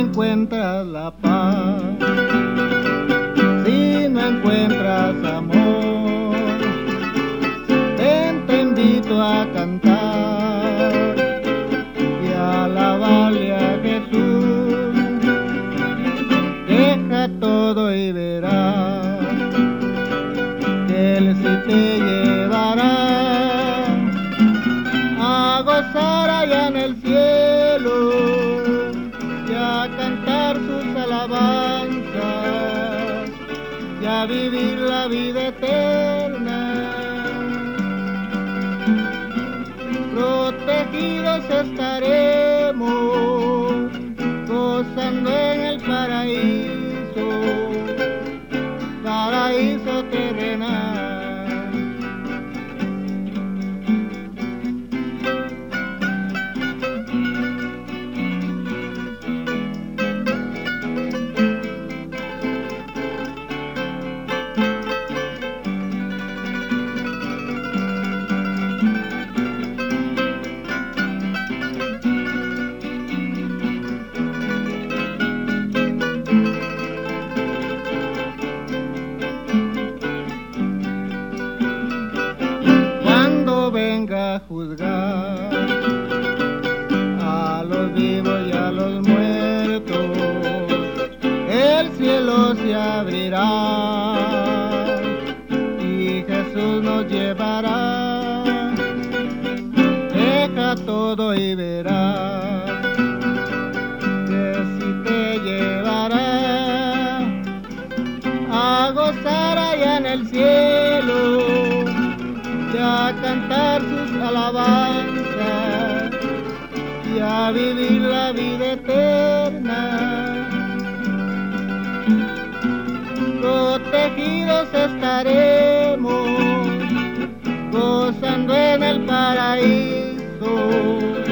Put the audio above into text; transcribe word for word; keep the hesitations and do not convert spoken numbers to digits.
encuentras la paz, si no encuentras amor, ven, te invito a cantar y a alabarle a Jesús. Deja todo y verás que Él sí te llevará a gozar allá en el cielo y a cantar sus alabanzas y a vivir la vida eterna. Protegidos estaremos, gozando en el paraíso, paraíso terrenal. Venga a juzgar a los vivos y a los muertos, el cielo se abrirá y Jesús nos llevará. Deja todo y verás que si te llevará a gozar allá en el cielo, a cantar sus alabanzas y a vivir la vida eterna. Protegidos estaremos, gozando en el paraíso,